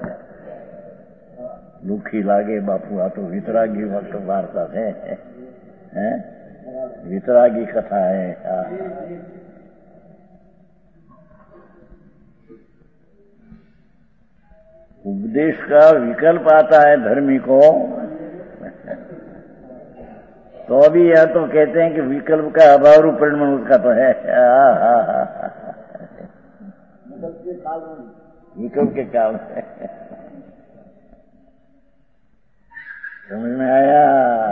દુઃખી લાગે બાપુ આ તો વિતરાગી વખત વાર્તા છે, वितरागी कथा है। उपदेश का विकल्प आता है धर्मी को तो अभी यह तो कहते हैं कि विकल्प का अभाव रूप परिणमन उसका तो है। विकल्प के काल में समझ में आया।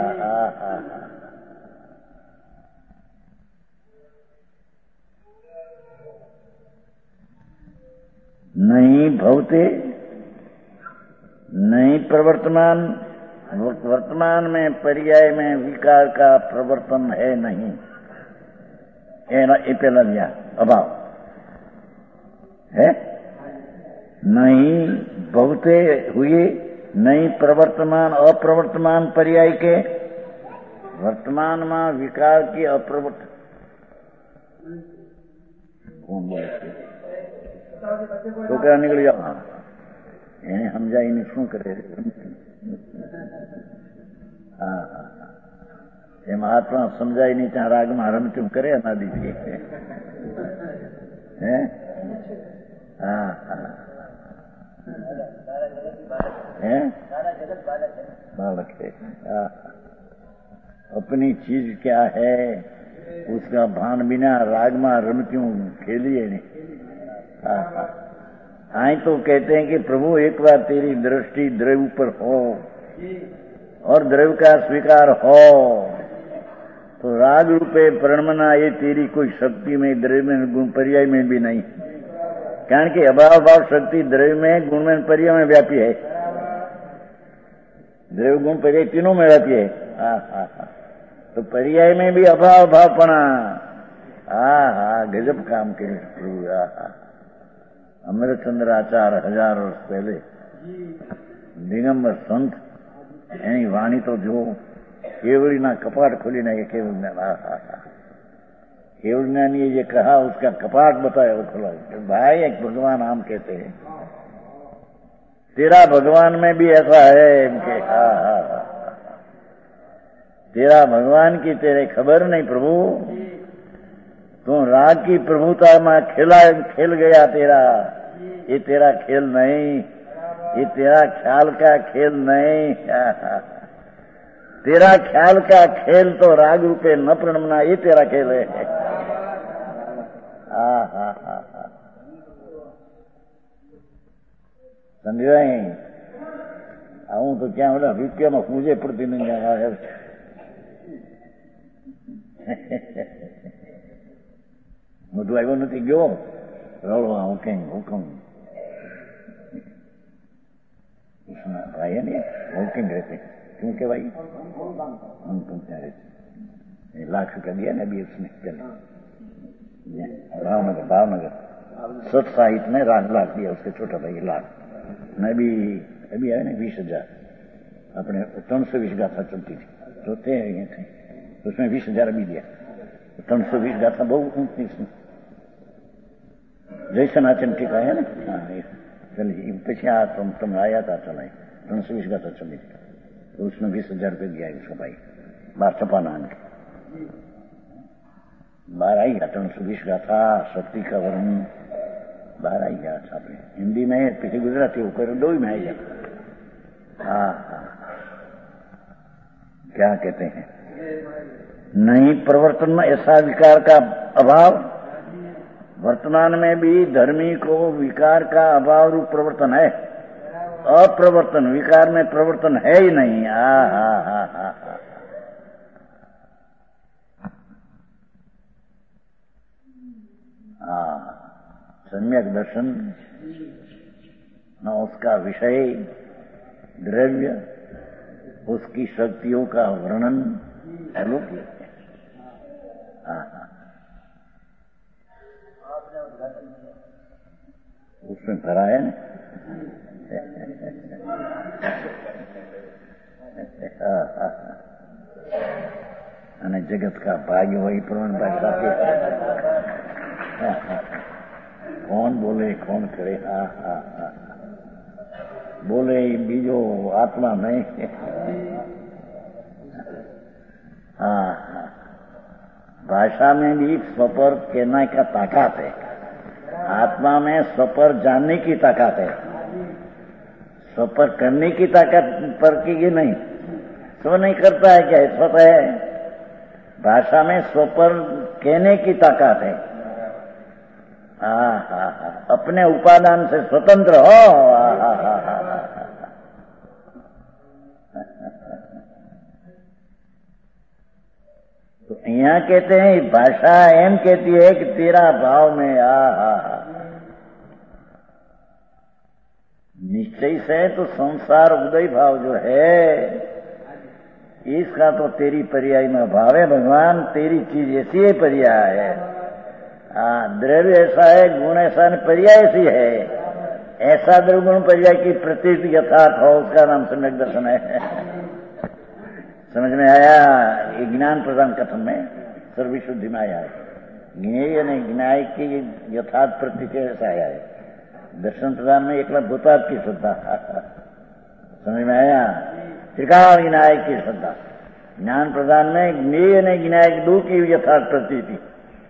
नहीं भवते नहीं प्रवर्तमान, वर्तमान में पर्याय में विकार का प्रवर्तन है नहीं, ये पहला लिया अभाव है। नहीं बहुते हुए नहीं प्रवर्तमान अप्रवर्तमान पर्याय के वर्तमान में विकार की अप्रवर्तन कौन बोले छोकरा निकल जाओ એને સમજાઈને શું કરે એ મહાત્મા સમજાય નહીં ત્યાં રાગમાં રમચુમ કરે અનાદિથી હે હા हैं बालक है। अपनी चीज क्या है उसका भान बिना राग में रमत्यूं खेलिए नहीं। आई तो कहते हैं कि प्रभु एक बार तेरी दृष्टि द्रव्य पर हो और द्रव्य का स्वीकार हो तो राग रूपे प्रणमना ये तेरी कोई शक्ति में द्रव्य में गुण पर्याय में भी नहीं, कारण कि अभाव भाव शक्ति द्रव्य में गुण में पर्याय में व्यापी है, द्रव्य गुण पर्याय तीनों में व्यापी है। तो पर्याय में भी अभाव भावपना गजब काम करे प्रभु। अमरचंद्र आचार्य 1000 वर्ष पहले दिगंबर संत एनी वाणी तो जो केवड़ी ना कपाट खोली ना, ये केवल ज्ञानी ये कहा उसका कपाट बताया वो खुला। भाई एक भगवान आम कहते हैं तेरा भगवान में भी ऐसा है इनके। तेरा भगवान की तेरे खबर नहीं प्रभु, तू राग की प्रभुता में खेल गया तेरा, ये तेरा खेल नहीं, ये तेरा ख्याल का खेल नहीं। तेरा ख्याल का खेल तो राग रूपे न प्रणमना, ये तेरा खेल है। समझाए आऊं तो क्या बोला रुपया में मुझे प्रति नहीं जाना है। મોટું આવ્યો નથી ગયો રડવા હું કઈ હુકમ ભાઈ ને હુકમ रहते क्यों के भाई हम क्या रहते ₹1,00,000 दिया ना अभी उसने चले भावनगर सत साहित्य में ₹1,00,000 दिया उसके छोटा भाई लाख ने अभी आए ना 20,000 अपने 320 गाथा चलती थी रोते थे उसमें 20,000 अभी दिया 320 गाथा बहुत ऊंची जैसा नाचन टीका है ना। चलिए पीछे तुम आया था चलाए 320 गाथा चली थी तो उसमें 20,000 रुपये दिया उसका भाई 12 छपाना आने के 12 आई गया 320 गाथा शक्ति का वर्णन 12 आई गया छापे हिंदी में पीछे गुजराती होकर 2 ही में आई गया। क्या कहते हैं नहीं प्रवर्तन ऐसा विकार का अभाव। वर्तमान में भी धर्मी को विकार का अभाव रूप प्रवर्तन है। अप्रवर्तन विकार में प्रवर्तन है ही नहीं। सम्यक दर्शन न उसका विषय द्रव्य, उसकी शक्तियों का वर्णन अलौकिक है। उसमें भरा है ना। અને જગત का भाग्य वही प्रमाण भाग्य कौन बोले कौन करे। बोले बीजो आत्मा नहीं। भाषा में भी स्वपर कहने का ताकत है, आत्मा में स्वपर जानने की ताकत है। स्वपर करने की ताकत पर की नहीं, स्व नहीं करता है क्या, स्वत है। भाषा में स्वपर कहने की ताकत है। अपने उपादान से स्वतंत्र हो। तो यहाँ कहते हैं भाषा एम कहती है कि तेरा भाव में निश्चय से तो संसार उदय भाव जो है इसका तो तेरी पर्याय में भाव है। भगवान तेरी चीज ऐसी है, पर्याय है। द्रव्य ऐसा है, गुण ऐसा नहीं, पर्याय ऐसी है। ऐसा द्रव्य पर्याय की प्रतीत यथार्थ हो, उसका नाम सम्यक दर्शन है। समझ में आया? ये ज्ञान प्रदान कथन में सर्वशुद्धि में आया है। ज्ञेय ने ज्ञाय की यथार्थ प्रतीत ऐसा आया है। दर्शन प्रदान में एकला भूतार्थ की श्रद्धा। समझ में आया? त्रिकाल विनायक की श्रद्धा। ज्ञान प्रदान में ज्ञेय ने ज्ञायक दो की यथार्थ प्रतीति।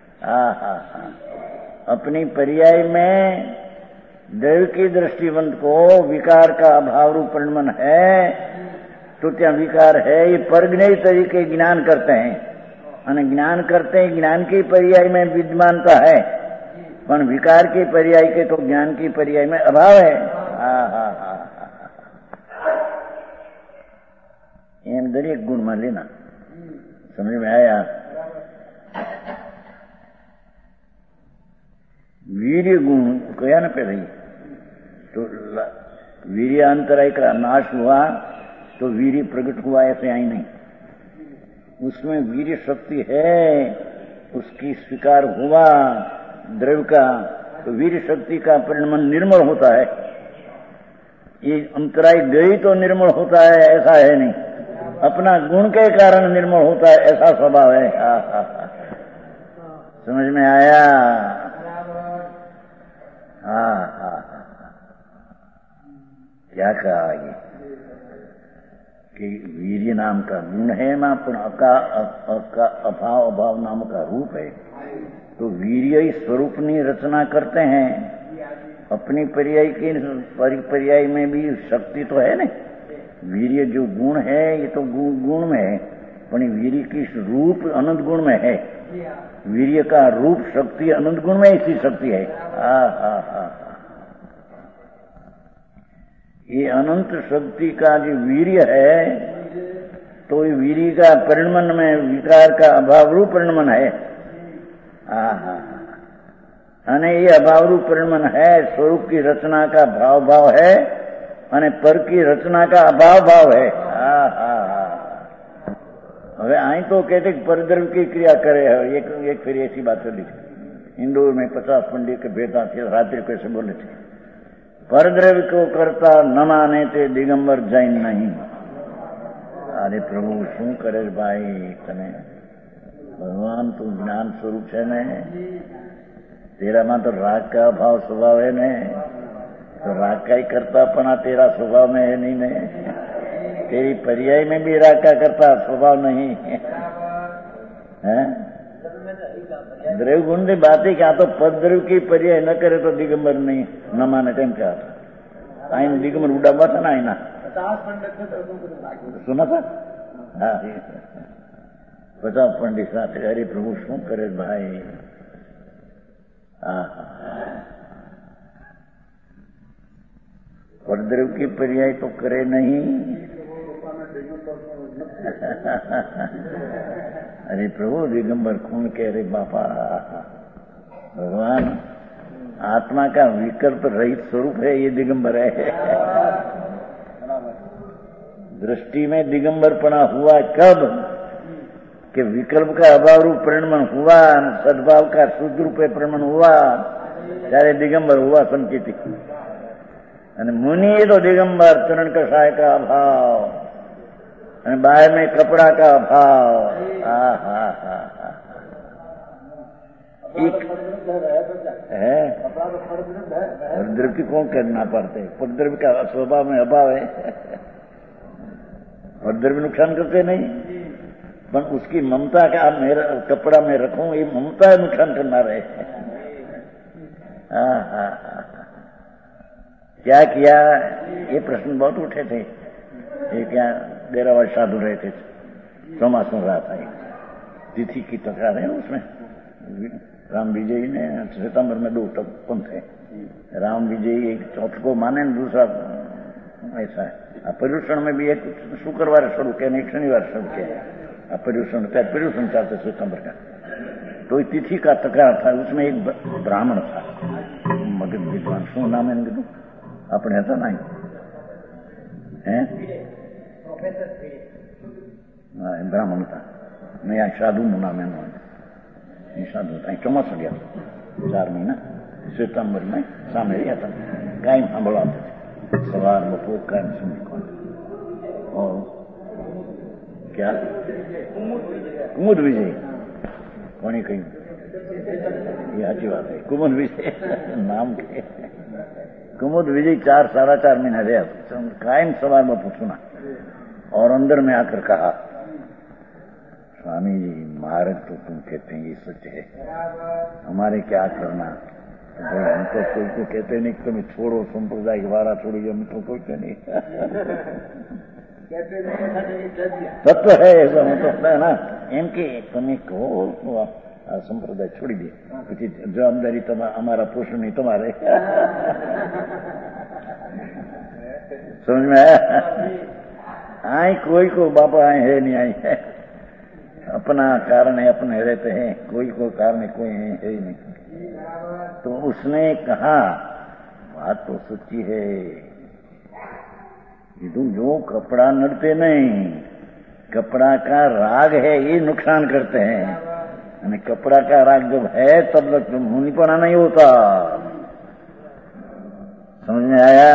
अपनी पर्याय में देव की दृष्टिवंत को विकार का अभाव रूप परिणमन है, तो क्या विकार है ये परज्ञेय तरीके ज्ञान करते हैं। और ज्ञान करते हैं, ज्ञान की पर्याय में विद्यमानता है, पर विकार की पर्याय के तो ज्ञान की पर्याय में अभाव है। एम दरेक गुण में लेना। समझ में आया? वीर्य गुण कया ना पहले, तो वीर्य अंतराय का नाश हुआ तो वीर्य प्रकट हुआ, ऐसे आई नहीं। उसमें वीर्य शक्ति है, उसकी स्वीकार हुआ द्रव्य का, तो वीर्य शक्ति का परिणमन निर्मल होता है। ये अंतराय गई तो निर्मल होता है ऐसा है नहीं, अपना गुण के कारण निर्मल होता है ऐसा स्वभाव है। समझ में आया? क्या कहा ये कि वीर्य नाम का गुण है ना, अभाव अभाव नाम का रूप है। तो वीर्य ही स्वरूप की रचना करते हैं। अपनी पर्याय की पर्याय में भी शक्ति तो है ना। वीर्य जो गुण है ये तो गुण में है, पर वीर्य की रूप अनंत गुण में है। वीर्य का रूप शक्ति अनंत गुण में ऐसी शक्ति है। ये अनंत शक्ति का जो वीर्य है, तो ये वीर्य का परिणमन में विकार का अभाव रूप परिणमन है। अने ये अभाव रूप परिणमन है, स्वरूप की रचना का भाव भाव है, अने पर की रचना का अभाव भाव है। હવે અહીં તો कहते परद्रव्य की क्रिया करे है। एक फिर ऐसी बात चली इंदौर में 50 पंडित के भेदा थे, रात्रि कैसे बोले थे, परद्रव्य को करता न माने ते दिगंबर जैन नहीं। अरे प्रभु शू करे भाई तने, भगवान तू ज्ञान स्वरूप है ने, तेरा में तो राग का भाव स्वभाव है ने, तो राग का ही करता अपना तेरा स्वभाव में है नहीं ने। तेरी पर्याय में भी राग का करता स्वभाव नहीं है। द्रव्य गुण की बात ही क्या, तो पदद्रव्य की पर्याय न करे तो दिगंबर नहीं न माने तेम क्या था। आइन दिगंबर उड़ा था ना आईना सुना था। बताओ पंडित साहब, अरे प्रभु शू करे भाई? परद्रव की पर्याय तो करे नहीं। अरे प्रभु दिगंबर कौन कह रहे बापा? भगवान आत्मा का विकल्प रहित स्वरूप है, ये दिगंबर है। दृष्टि में दिगंबरपना हुआ कब कि विकल्प का अभाव रूप परिणमन हुआ, सद्भाव का शुद्ध रूप परिणमन हुआ, ત્યારે दिगंबर हुआ संकेती। અને मुनि तो दिगंबर चरण कषाय का अभाव, बाहर में कपड़ा का अभाव। है परद्रव की कौन करना पड़ते? परद्रव का स्वभाव में अभाव है। परद्रव नुकसान करते नहीं, पर उसकी ममता का मेरा कपड़ा में रखूं, ये ममता नुकसान करना रहे। क्या किया? ये प्रश्न बहुत उठे थे। ये क्या डेरावाद साधु रहे थे, चौमासों रात आई तिथि की तकरार है उसमें। राम विजयी ने सितंबर में 2 पंथ है। राम विजयी एक चौथ को माने, दूसरा ऐसा है। पर्यूषण में भी एक शुक्रवार शुरू किया, एक शनिवार शुरू किया। पर्यूषण चाहते सितंबर का, तो तिथि का तकरार था। उसमें एक ब्राह्मण था, मगध विद्वान, शू नाम है इनके? अपने था नहीं है, ब्राह्मण था। मैं साधु नाम है, साधु था। चौमासा गया 4 महीना सितंबर में सामने गया था। कायम संभलाते थे, सवार बपोर कायम सुनने को। और क्या कुमुद विजय कोनी कहीं, ये अच्छी बात है। कुमुद विजय नाम के कुमुद विजय 4-4.5 महीना रहा, कायम सवार बपोर सुना। और अंदर में आकर कहा, स्वामी जी मार्ग तो तुम कहते हैं ये सच है, हमारे क्या करना? हम तो कोई को कहते नहीं कि तुम्हें छोड़ो संप्रदाय की वारा छोड़ी, हम तो कोई नहीं तत्व है ऐसा मतलब है ना। एम के તમે કહો संप्रदाय छोड़ी दिए, પછી जवाबदारी हमारा पोषण नहीं तुम्हारे। समझ में आया? आई कोई को बाबा आए है नहीं आई है, अपना कारण है, अपने रहते हैं, कोई को कारण कोई है ही नहीं। तो उसने कहा बात तो सच्ची है, जो कपड़ा नड़ते नहीं, कपड़ा का राग है ये नुकसान करते हैं। कपड़ा का राग जब है तब तक मुनिपना नहीं होता। समझ में आया?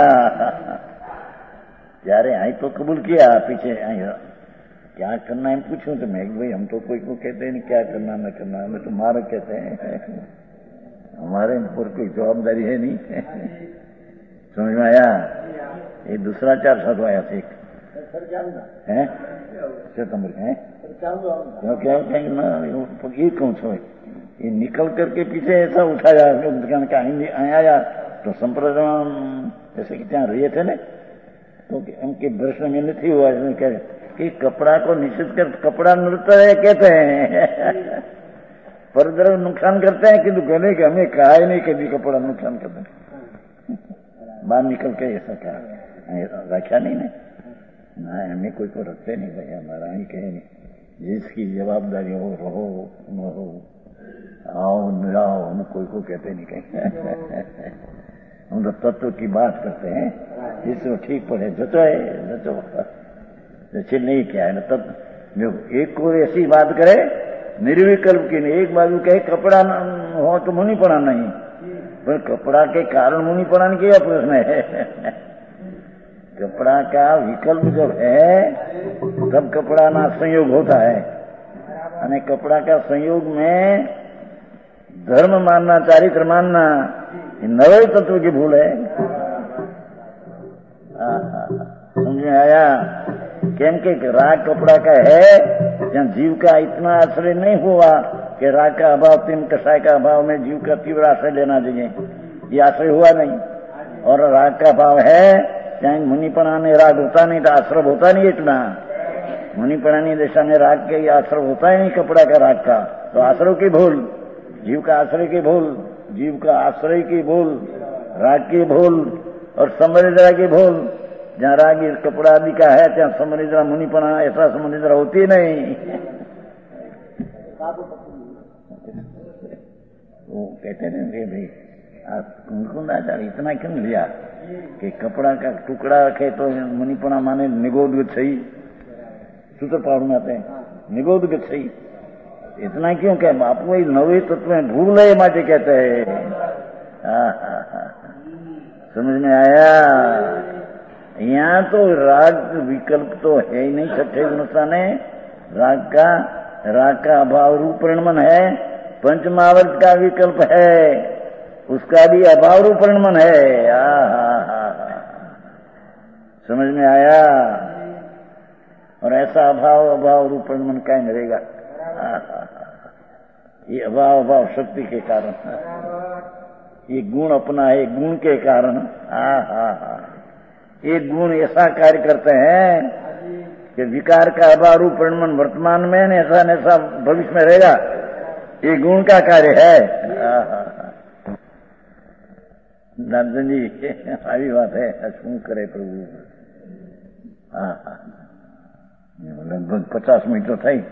यारे आई तो कबूल किया, पीछे आई क्या करना है पूछूं तो मैं भाई हम तो कोई को कहते नहीं क्या करना न करना, हमें तो मार्ग कहते हैं, हमारे ऊपर कोई जवाबदारी है नहीं। समझ में आया? ये दूसरा 4 साधु आया था, एक है सितंबर का है क्या ना, ये कौन छो ये निकल करके पीछे ऐसा उठाया आया तो संप्रदाय जैसे कि ત્યાં रहिए थे ना, तो उनके दर्शन में नहीं हुआ कि कपड़ा को निश्चित कर, कपड़ा नृत्य है कहते हैं, परद्रव नुकसान करते हैं, किंतु कहने कि हमें कहा ही नहीं कभी कपड़ा नुकसान करते हैं। बाहर निकल के ऐसा कहा, रखा नहीं ना, हमें कोई को रखते नहीं भाई, हमारा ही कहे नहीं, जिसकी जवाबदारी हो रहो न हो, आओ न आओ, हम कोई को कहते नहीं कहीं। हम तो तत्व की बात करते हैं, जिसको ठीक पड़े जचो है जचो, जैसे नहीं क्या है ना। तब जो एक को ऐसी बात करे निर्विकल्प की नहीं, एक बाजू कहे कपड़ा हो तो मुनिपना नहीं, पर कपड़ा के कारण मुनिपना नहीं किया प्रश्न है। कपड़ा का विकल्प जब है तब कपड़ा ना संयोग होता है, અને कपड़ा का संयोग में धर्म मानना, चारित्र मानना, ये नवे तत्व की भूल है। समझ में आया? केम के राग कपड़ा का है, जहाँ जीव का इतना आश्रय नहीं हुआ कि राग का अभाव, तीन कषाय का अभाव में जीव का तीव्र आश्रय लेना चाहिए, ये आश्रय हुआ नहीं। और राग का भाव है, चाहे मुनिपना में राग होता नहीं तो आश्रय होता नहीं इतना। मुनिपणानी दशा में राग के आश्रय होता ही नहीं कपड़ा का राग का, तो आश्रय की भूल, जीव का आश्रय की भूल, जीव का आश्रय की भूल, राग की भूल और समनिद्रा की भूल। जहाँ राग कपड़ा आदि का है ત્યાં समनिद्रा मुनिपणा ऐसा समनिद्रा होती नहीं। वो कहते हैं भाई आप कुंकुंदाचार्य इतना क्यों लिया कि कपड़ा का टुकड़ा रखे तो मुनिपणा माने निगोद गच्छई, सूत्र पाड़ू आते निगोद गच्छई, इतना क्यों कहे बापू वही नवे तत्व में भूल है माटे कहते हैं। समझ में आया? यहाँ तो राग विकल्प तो है ही नहीं, छठे गुणस्थान है राग का अभाव रूप परिणमन है, पंचमावर्त का विकल्प है उसका भी अभाव रूप परिणमन है। समझ में आया? और ऐसा अभाव रूप परिणमन क्या मिलेगा? ये अभाव शक्ति के कारण, ये गुण अपना है गुण के कारण। ये गुण ऐसा कार्य करते हैं कि विकार का अभाव रूप परिणमन वर्तमान में ऐसा भविष्य में रहेगा, ये गुण का कार्य है। दादन जी આવી વાત है, શું કરે પ્રભુ? लगभग 50 मिनट तो થઈ,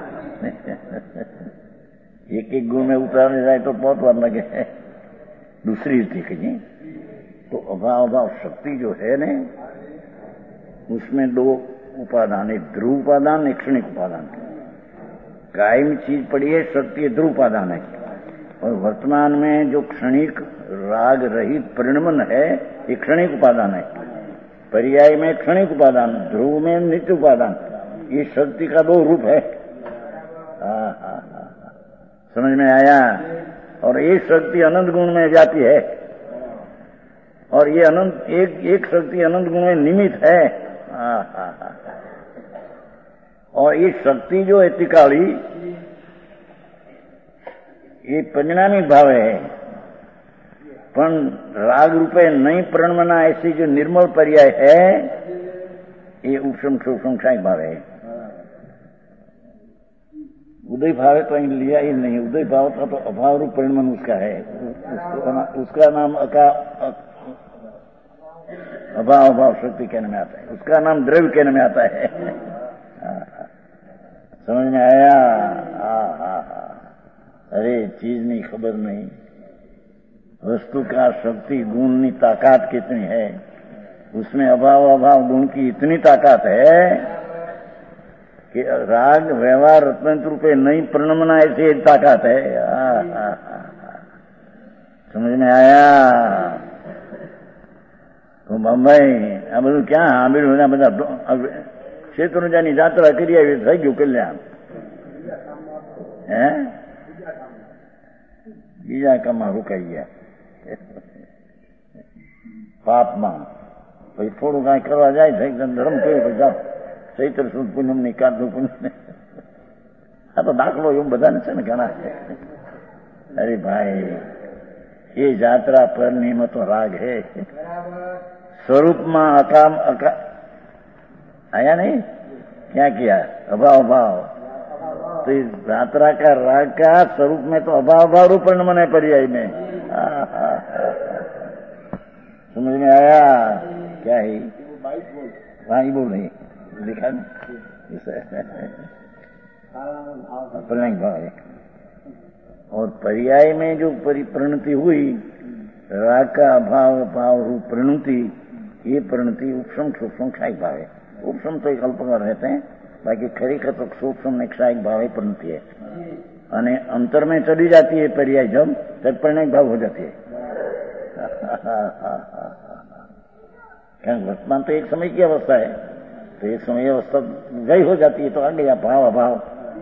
एक गुण में उतारने जाए तो बहुत बार लगे। दूसरी देखिए तो अभाव शक्ति जो है ने उसमें दो उपादान, एक ध्रुव उपादान एक क्षणिक उपादान। कायम चीज पड़ी है शक्ति ध्रुव उपादान है, और वर्तमान में जो क्षणिक राग रहित परिणमन है ये क्षणिक उपादान है। पर्याय में क्षणिक उपादान, ध्रुव में नित्य उपादान। ये शक्ति का दो रूप है। समझ में आया? और एक शक्ति अनंत गुण में व्यापी है, और ये अनंत एक शक्ति अनंत गुण में निमित्त है। और ये शक्ति जो है त्रिकाली, ये परिणामी भाव है, पण राग रूपे नहीं परिणमना ऐसी जो निर्मल पर्याय है ये उपशम सूक्ष्म क्षायिक भाव है। उदय भाव है तो लिया ही नहीं, उदय भाव का तो अभाव रूप परिणमन उसका है, उसका नाम अभाव शक्ति कहने में आता है, उसका नाम द्रव्य कहने में आता है। समझ में आया? अरे चीज नहीं खबर नहीं, वस्तु का शक्ति गुण की ताकत कितनी है, उसमें अभाव गुण की इतनी ताकत है कि राग व्यवहार रत्न रूपे नहीं परिणमना ऐसी ताकत है। समझ में आया? तो बम्बई आ બધું ક્યાં સાંભળ્યું ને બધા ક્ષેત્રો જાની જાત્રા કરી આવી થઈ ગયું કલ્યાણ હે બીજા કામમાં રોકાઈ ગયા પાપમાં પછી થોડું કાંઈ કરવા જાય થઈ ધર્મ કહ્યું જાઓ ચૈત્ર સુદ પૂનમ ની કાઢું પૂનમ આ તો દાખલો એવું બધાને છે ને ઘણા છે। અરે ભાઈ ये यात्रा पर नियमतो राग है, स्वरूप में अकाम आया नहीं, क्या किया? अभाव। तो इस यात्रा का राग का स्वरूप में तो अभाव रूप परिणमन है पर्याय में। समझ में आया? क्या है भाई बोल नहीं लिखा परिणाम भाव है। और पर्याय में जो परिणति हुई राग का अभाव रूप परिणति, ये परिणति उपशम सूक्ष्म क्षायिक भाव है। उपशम तो एक अल्पकार रहते हैं, बाकी खरीखर तो सूक्ष्म में क्षायिक भाव ही परिणति है। અને अंतर में चली जाती है पर्याय जब तब परिणय भाव हो जाती है। वर्तमान तो एक समय की अवस्था है, तो एक समय अवस्था गई हो जाती है तो आ गया भाव अभाव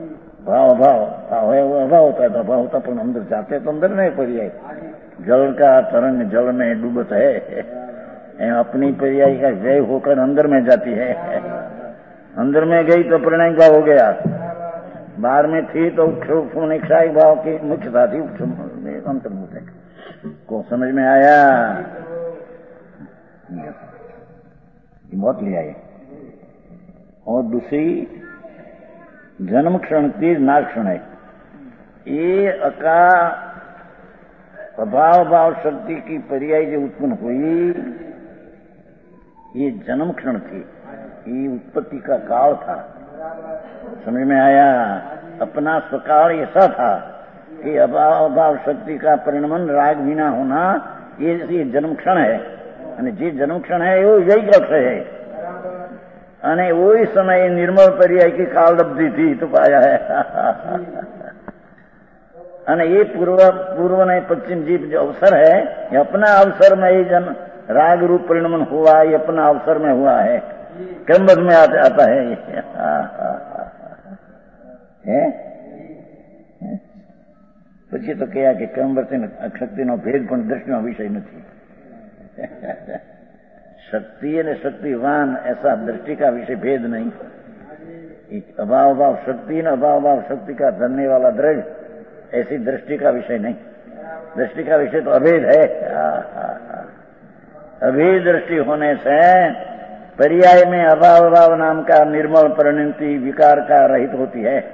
है वो अभाव होता है, तो अभाव होता पर अंदर जाते तो अंदर नहीं पर्याय। जल का तरंग जल में डूबत है, अपनी पर्याय का व्यय होकर अंदर में जाती है। अंदर में गई तो परिणय भाव हो गया, बाहर में थी तो क्षोभ क्षायिक भाव की मुख्यता थी अंतर्भूत है। को समझ में आया? बहुत लिया है। और दूसरी जन्म क्षण तीज नाश क्षण है। ये अका अभाव भाव शक्ति की पर्याय जो उत्पन्न हुई, ये जन्म क्षण थी, ये उत्पत्ति का काल था। समझ में आया? अपना स्वकाल ऐसा था कि अभाव भाव शक्ति का परिणमन राग बिना होना, ये जन्म क्षण है। અને જે જન્મ ક્ષણ है वो यही लक्ष्य है। અને वही समय निर्मल पर्याय की काल लब्धि थी तो पाया है। અને ये पूर्व ने पश्चिम जीव जो अवसर है, ये अपना अवसर में ये जन राग रूप परिणमन हुआ, ये अपना अवसर में हुआ है, क्रमबद्ध में आता है ये। પછી તો કહ્યા કે क्रमबद्ध શક્તિનો ભેદ પણ દ્રષ્ટિનો વિષય નથી। शक्ति અને शक्तिवान ऐसा दृष्टि का विषय भेद नहीं। अभाव भाव शक्ति न अभाव भाव शक्ति का धरने वाला द्रव्य, ऐसी दृष्टि का विषय नहीं। दृष्टि का विषय तो अभेद है। अभेद दृष्टि होने से पर्याय में अभाव भाव नाम का निर्मल परिणति विकार का रहित होती है।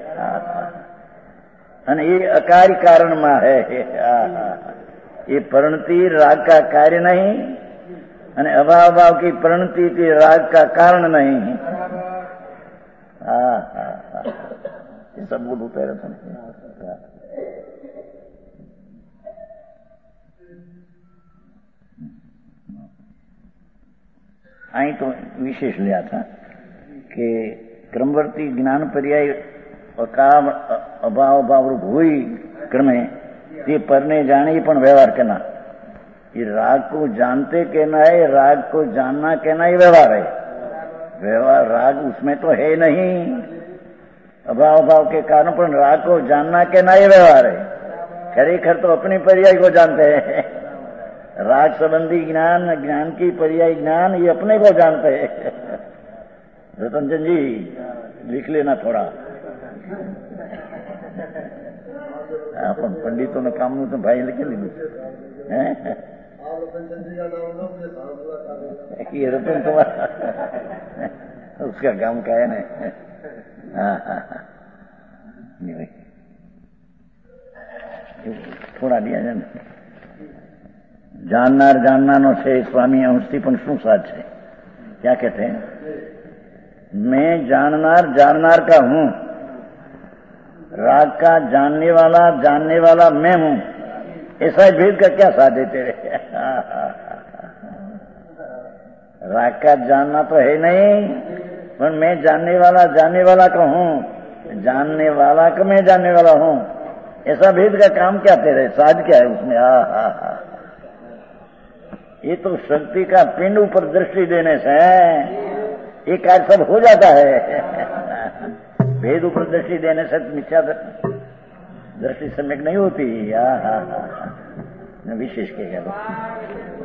અને ये अकार्य कारण में है। ये परिणति राग का कार्य नहीं, અને अभाव भाव की परिणति के राग का कारण नहीं। ये सब बोल होते रहते हैं। અહીં तो विशेष लिया था कि क्रमवर्ती ज्ञान पर्याय अकाम अभाव भाव रूप हुई क्रमे ये परने जाने पण व्यवहार कहना। ये राग को जानते कहना है, राग को जानना कहना ही व्यवहार है। व्यवहार राग उसमें तो है नहीं, अभाव भाव के कारण पण राग को जानना कहना ही व्यवहार है। खरेखर तो अपनी पर्याय को जानते हैं। राग संबंधी ज्ञान, ज्ञान की पर्याय ज्ञान, ये अपने को जानते हैं। रतनचंद जी लिख लेना थोड़ा। अपन पंडितों ने काम तो भाई लिखे लीधું ये रतन तुम्हारा उसका काम का है ना। थोड़ा दिया जाए जाननार जाननानो છે स्वामी अंशથી પણ શું સાથ છે? क्या कहते हैं? मैं जाननार का हूं, राग का जानने वाला मैं हूं। ऐसा भेद का क्या साथ देते रहे? राग का जानना तो है नहीं, पर मैं जानने वाला का हूं, जानने वाला का मैं जानने वाला हूं। ऐसा भेद का काम क्या तेरे साध क्या है उसमें? ये तो शक्ति का पिंड ऊपर दृष्टि देने से ये कार्य सब हो जाता है। भेद ऊपर दृष्टि देने से मिथ्या दृष्टि सम्यक नहीं होती। विशेष कहेगा